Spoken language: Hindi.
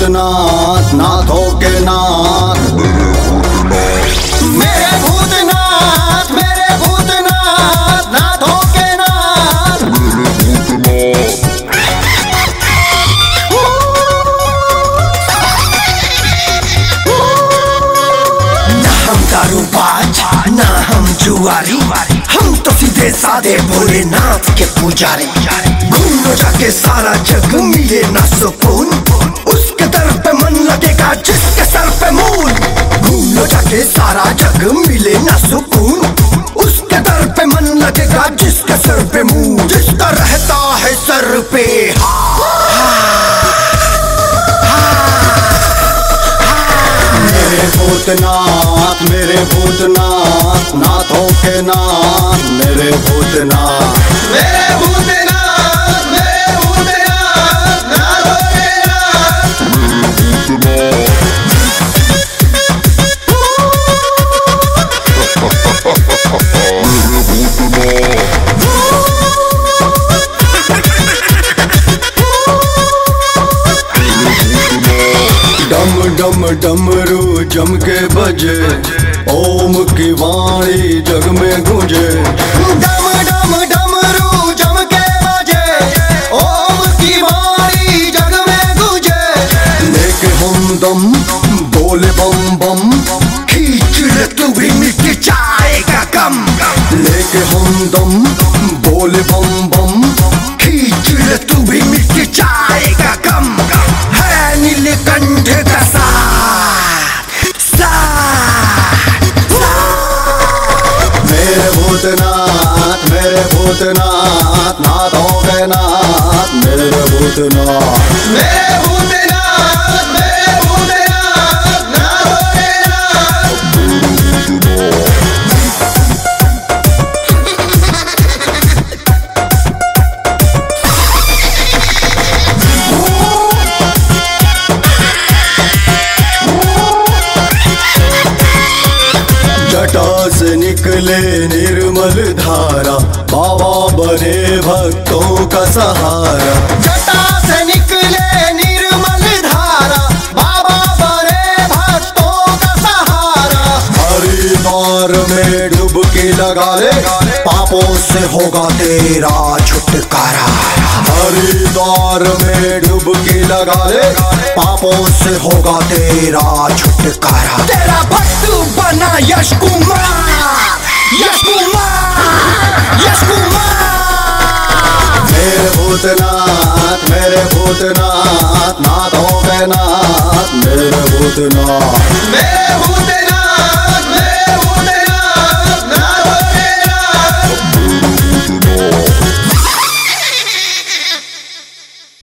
भूतनाथ नाथों के नाथ, मेरे भूतनाथ, मेरे भूतनाथ नाथों के नाथ। ना हम दारूबाज, ना हम जुआरी, हम तो सीधे साधे भोलेनाथ के पुजारी। घूम लो जाके सारा जग, मिले ना सुकून, उसके दर पे मन लगेगा जिसके सर पे मूल। घूम लो जाके सारा जग, मिले ना सुकून, उसके दर पे मन लगेगा जिसके सर पे मूल। जिसका रहता है सर पे मेरे भूतनाथ, मेरे भूतनाथ नाथों के नाथ, मेरे भूतनाथ, मेरे भूतनाथ, मेरे भूतनाथ नाथों के नाथ। डम डम डमरू जम के बजे, ओम की वाणी जग में गूंजे। डम डम डमरू जम के बजे, ओम की वाणी जग में गूंजे। लेके हम दम बोले बम बम, खींच ले तू भी मिट जाएगा गम। लेके हम दम बोले बम बम, खींच ले तू भी मिट जाएगा गम। है नीलकंठ का मेरे भूतनाथ, मेरे भूतनाथ नाथों के नाथ, मेरे भूतनाथ, मेरे भूतनाथ, मेरे भूतनाथ नाथों के जटा से निकले निर्मल धारा, बाबा बने भक्तों का सहारा। जटा से निकले निर्मल धारा, बाबा बने भक्तों का सहारा। हरिद्वार में डुबकी लगा ले, पापों से होगा तेरा छुटकारा। हरिद्वार में डुबकी लगा ले, पापों से होगा तेरा छुटकारा। तेरा भक्त बना यश कुमार, यश कुमार, यश कुमार। मेरे भूतनाथ, मेरे भूतनाथ नाथों के नाथ, मेरे भूतनाथ, मेरे भूतनाथ।